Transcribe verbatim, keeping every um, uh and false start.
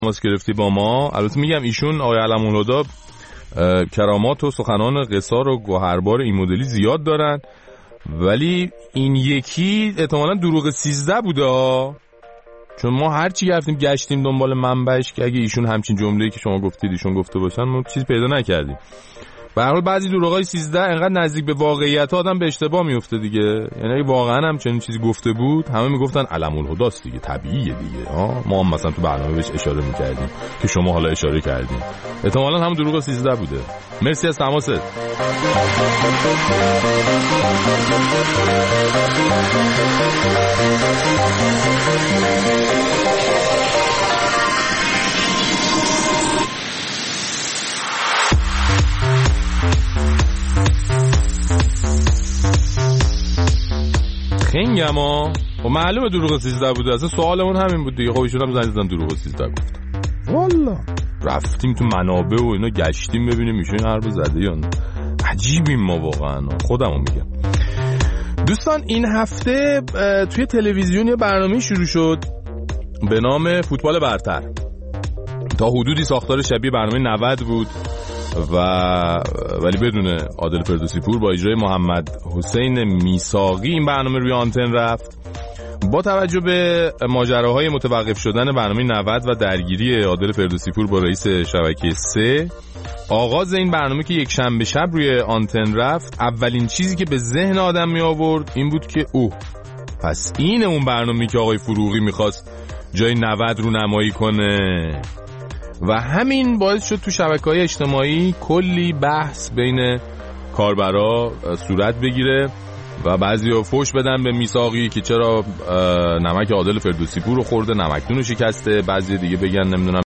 تماس گرفتی با ما. البته میگم ایشون آقای علم‌الهدی کرامات و سخنان قصار و گوهربار این مدلی زیاد دارن، ولی این یکی احتمالاً دروغ سیزده بوده، چون ما هر چی گفتیم گشتیم دنبال منبعش که اگه ایشون همچین جمله‌ای که شما گفتید ایشون گفته باشن ما چیز پیدا نکردیم. به هر حال بعضی دروغای سیزده انقدر نزدیک به واقعیت آدم به اشتباه میفته دیگه. یعنی اگه واقعا هم چنین چیزی گفته بود همه میگفتن علم‌الهدی است دیگه، طبیعیه دیگه. ها ما هم مثلا تو برنامه بهش اشاره میکردیم که شما حالا اشاره کردیم. احتمالاً هم دروغ سیزده بوده. مرسی از تماست. خنگم ها خب معلومه دروغ سیزده بوده. اصلا سوالمون همین بود دیگه. خب ایشون هم زنگ زدن دروغ سیزده گفت. والا رفتیم تو منابع و اینا گشتیم ببینیم ایشون این حرف زده یا نه. عجیبیم ما واقعا. خودمو میگم. دوستان این هفته توی تلویزیون یه برنامه شروع شد به نام فوتبال برتر. تا حدودی ساختار شبیه برنامه نود بود و ولی بدون عادل فردوسی پور با اجرای محمد حسین میثاقی این برنامه روی آنتن رفت. با توجه به ماجراهای متوقف شدن برنامه نود و درگیری عادل فردوسی پور با رئیس شبکه سه، آغاز این برنامه که یک شنبه شب روی آنتن رفت، اولین چیزی که به ذهن آدم می آورد این بود که اوه پس این اون برنامه‌ای که آقای فروغی میخواست جای نود رو نمایی کنه. و همین باعث شد تو شبکه‌های اجتماعی کلی بحث بین کاربرا صورت بگیره و بعضیا فوش بدن به میثاقی که چرا نمک عادل فردوسی پور رو خورده، نمکدون رو شکسته. بعضی دیگه بگن نمیدونم